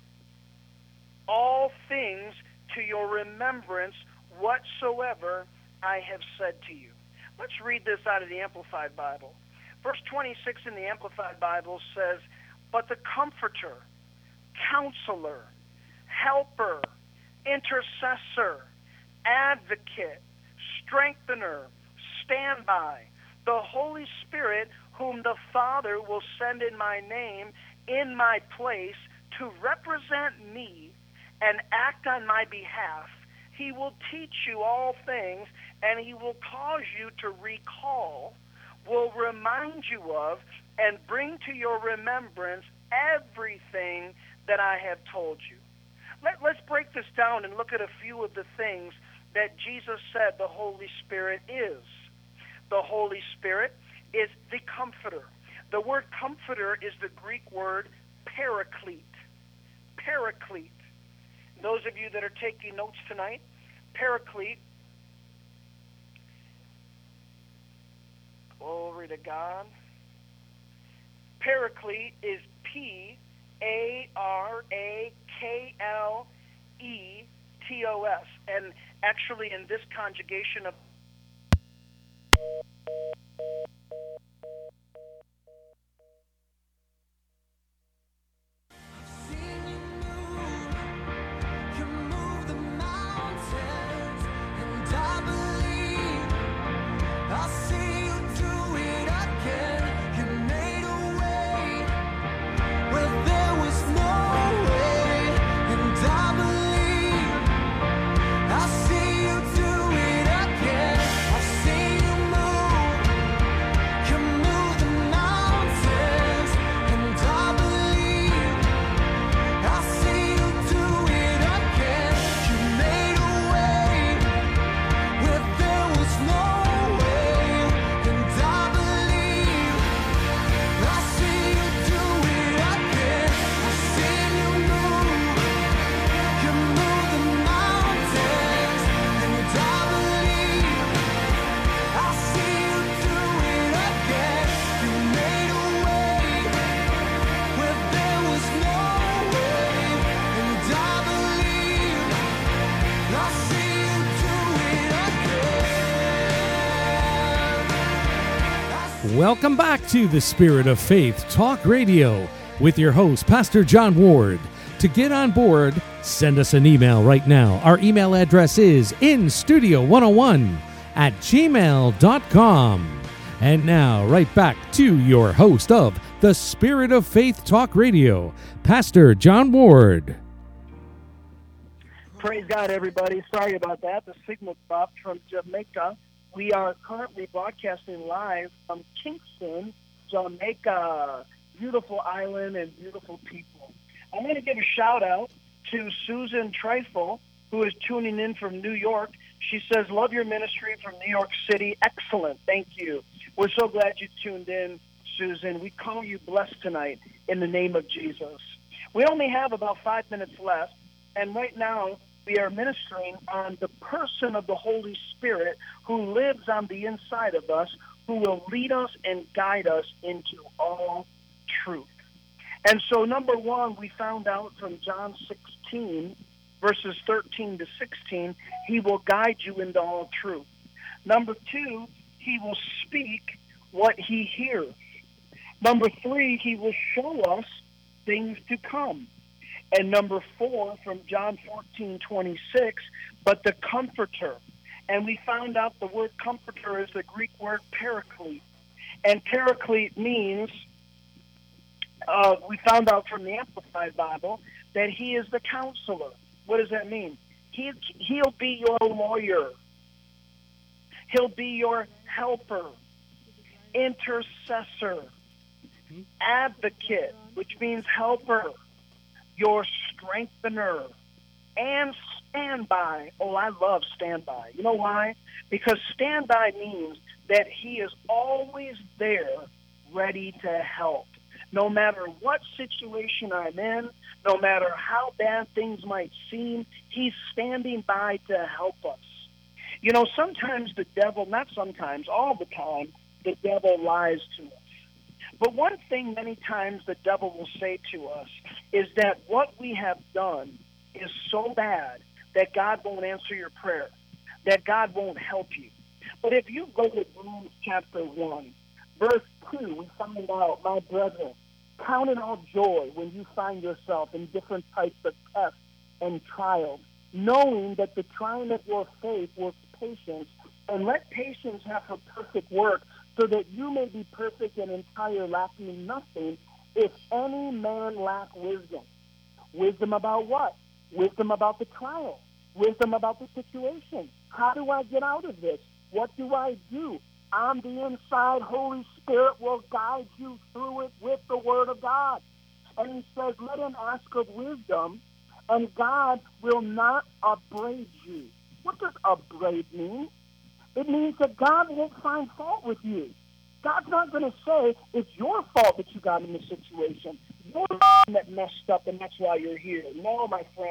all things to your remembrance whatsoever I have said to you." Let's read this out of the Amplified Bible. Verse twenty-six in the Amplified Bible says, "But the Comforter, Counselor, Helper, Intercessor, Advocate, Strengthener, Standby, the Holy Spirit, whom the Father will send in my name, in my place, to represent me and act on my behalf, he will teach you all things, and he will cause you to recall, will remind you of, and bring to your remembrance everything that I have told you." Let, let's break this down and look at a few of the things that Jesus said the Holy Spirit is. The Holy Spirit is the Comforter. The word Comforter is the Greek word paraclete. Paraclete. Those of you that are taking notes tonight, paraclete Glory to God. Paraclete is P A R A K L E T O S. And actually in this conjugation of You move the mountains, and I believe I'll see you do it again. You made a way where there was no way, and I believe I'll see you do it again. I've seen you move, you move the mountains, and I believe I'll see you do it again. You made a way where there was no way, and I believe I'll see you do it again. I've seen you move, you move the mountains, and I believe I'll see you do it again. You made a way where there was no way, and I believe I'll see you do it again. Welcome back to the Spirit of Faith Talk Radio with your host, Pastor John Ward. To get on board, send us an email right now. Our email address is in studio one oh one at gmail dot com. And now, right back to your host of the Spirit of Faith Talk Radio, Pastor John Ward. Praise God, everybody. Sorry about that. The signal dropped from Jamaica. We are currently broadcasting live from Kingston, Jamaica. Beautiful island and beautiful people. I'm going to give a shout out to Susan Trifle, who is tuning in from New York. She says, love your ministry from New York City. Excellent. Thank you. We're so glad you tuned in, Susan. We call you blessed tonight in the name of Jesus. We only have about five minutes left, and right now we are ministering on the person of the Holy Spirit who lives on the inside of us, who will lead us and guide us into all truth. And so, number one, we found out from John sixteen, verses thirteen to sixteen, he will guide you into all truth. Number two, he will speak what he hears. Number three, he will show us things to come. And number four, from John fourteen twenty-six, but the Comforter. And we found out the word Comforter is the Greek word paraclete. And paraclete means, uh, we found out from the Amplified Bible, that he is the counselor. What does that mean? He, he'll be your lawyer. He'll be your helper, intercessor, advocate, which means helper, your strengthener, and standby. Oh, I love standby. You know why? Because standby means that he is always there ready to help. No matter what situation I'm in, no matter how bad things might seem, he's standing by to help us. You know, sometimes the devil, not sometimes, all the time, the devil lies to us. But one thing many times the devil will say to us is that what we have done is so bad that God won't answer your prayer, that God won't help you. But if you go to Romans chapter one, verse two, we find out, my brethren, count it all joy when you find yourself in different types of tests and trials, knowing that the trying of your faith works patience, and let patience have her perfect work, so that you may be perfect and entire, lacking nothing. If any man lack wisdom, wisdom about what? Wisdom about the trial, wisdom about the situation. How do I get out of this? What do I do? On the inside, Holy Spirit will guide you through it with the Word of God. And he says, let him ask of wisdom, and God will not upbraid you. What does upbraid mean? It means that God won't find fault with you. God's not going to say it's your fault that you got in this situation. You're the one that messed up, and that's why you're here. No, my friend,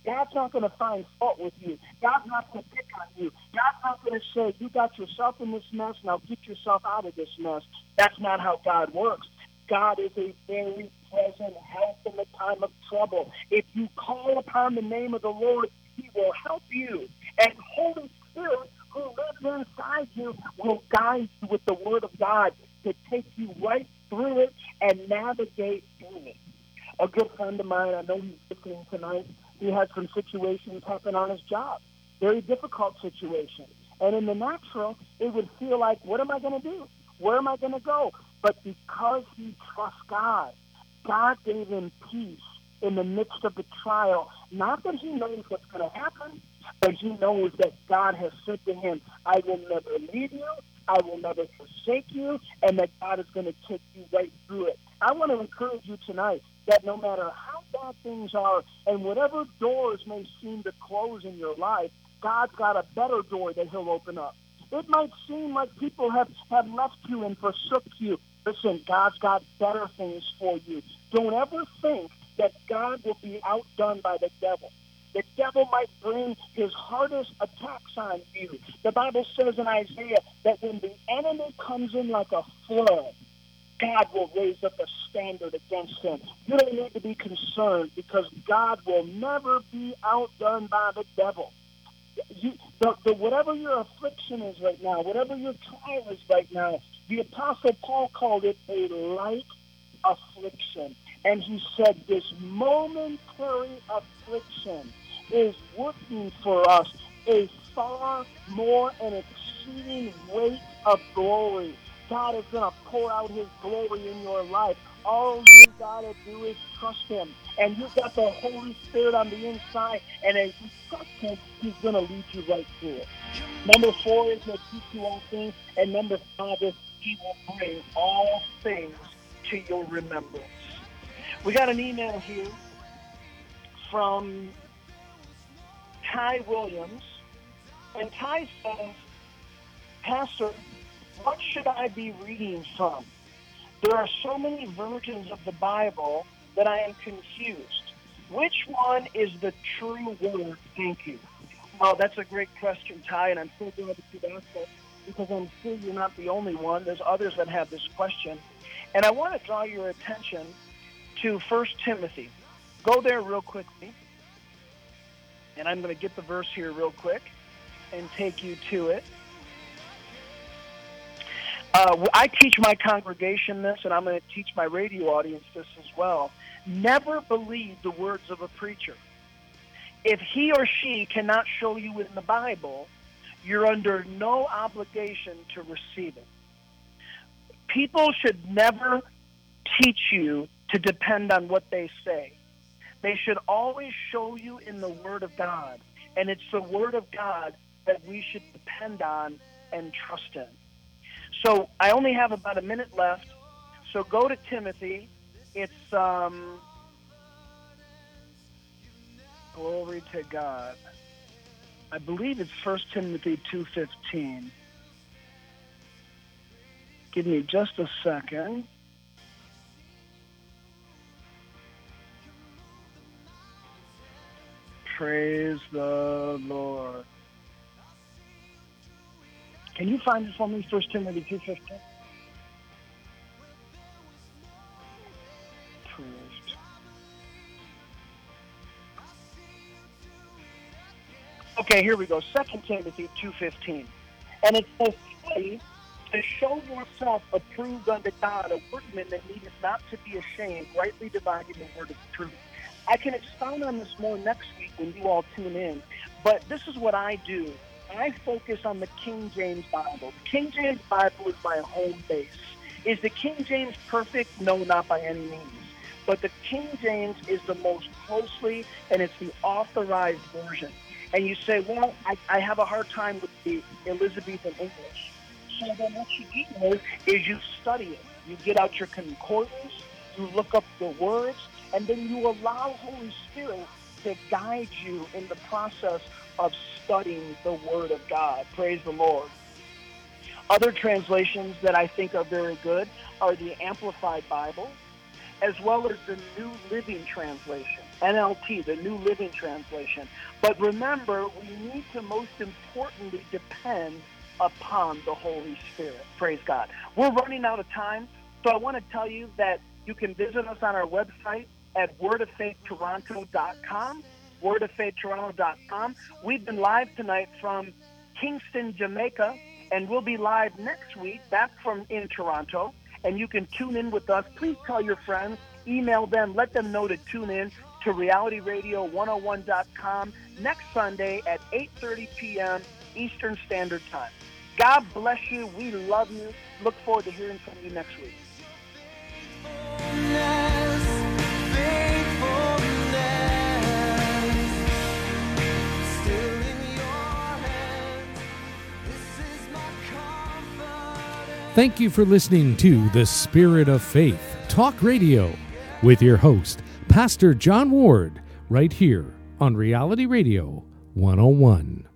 God's not going to find fault with you. God's not going to pick on you. God's not going to say, you got yourself in this mess, now get yourself out of this mess. That's not how God works. God is a very present help in the time of trouble. If you call upon the name of the Lord, he will help you. And Holy Spirit, who lives inside you, will guide you with the word of God to take you right through it and navigate through it. A good friend of mine, I know he's listening tonight, he had some situations happen on his job, very difficult situations. And in the natural, it would feel like, what am I going to do? Where am I going to go? But because he trusts God, God gave him peace in the midst of the trial. Not that he knows what's going to happen, but he knows that God has said to him, I will never leave you, I will never forsake you, and that God is going to take you right through it. I want to encourage you tonight that no matter how bad things are and whatever doors may seem to close in your life, God's got a better door that he'll open up. It might seem like people have, have left you and forsook you. Listen, God's got better things for you. Don't ever think that God will be outdone by the devil. The devil might bring his hardest attacks on you. The Bible says in Isaiah that when the enemy comes in like a flood, God will raise up a standard against him. You don't need to be concerned because God will never be outdone by the devil. You, the, the, whatever your affliction is right now, whatever your trial is right now, the Apostle Paul called it a light affliction. And he said this momentary affliction is working for us a far more and exceeding weight of glory. God is going to pour out his glory in your life. All you got to do is trust him. And you've got the Holy Spirit on the inside. And as you trust him, he's going to lead you right through it. Number four is he'll teach you all things. And number five is he will bring all things to your remembrance. We got an email here from Ty Williams. And Ty says, Pastor, what should I be reading from? There are so many versions of the Bible that I am confused. Which one is the true word? Thank you. Well, that's a great question, Ty, and I'm so glad that you've asked that because I'm sure you're not the only one. There's others that have this question. And I want to draw your attention to First Timothy. Go there real quickly. And I'm going to get the verse here real quick and take you to it. Uh, I teach my congregation this, and I'm going to teach my radio audience this as well. Never believe the words of a preacher. If he or she cannot show you in the Bible, you're under no obligation to receive it. People should never teach you to depend on what they say. They should always show you in the Word of God, and it's the Word of God that we should depend on and trust in. So I only have about a minute left. So go to Timothy. It's, um, glory to God. I believe it's First Timothy two fifteen. Give me just a second. Praise the Lord. Can you find it for me, First Timothy two fifteen? Okay, here we go. Second Timothy two fifteen. And it says, study to show yourself approved unto God, a workman that needeth not to be ashamed, rightly dividing the word of truth. I can expound on this more next week when you all tune in, but this is what I do. I focus on the King James Bible. The King James Bible is my home base. Is the King James perfect? No, not by any means. But the King James is the most closely, and it's the authorized version. And you say, well, I, I have a hard time with the Elizabethan English. So then what you do is you study it. You get out your concordance, you look up the words, and then you allow Holy Spirit to guide you in the process of studying the Word of God. Praise the Lord. Other translations that I think are very good are the Amplified Bible, as well as the New Living Translation. N L T, the New Living Translation. But remember, we need to most importantly depend upon the Holy Spirit. Praise God. We're running out of time, so I want to tell you that you can visit us on our website at word of faith toronto dot com, word of faith toronto dot com. We've been live tonight from Kingston, Jamaica, and we'll be live next week back from in Toronto, and you can tune in with us. Please tell your friends, email them, let them know to tune in to reality radio one oh one dot com next Sunday at eight thirty p.m. Eastern Standard Time. God bless you. We love you. Look forward to hearing from you next week. Thank you for listening to The Spirit of Faith Talk Radio with your host, Pastor John Ward, right here on Reality Radio one oh one.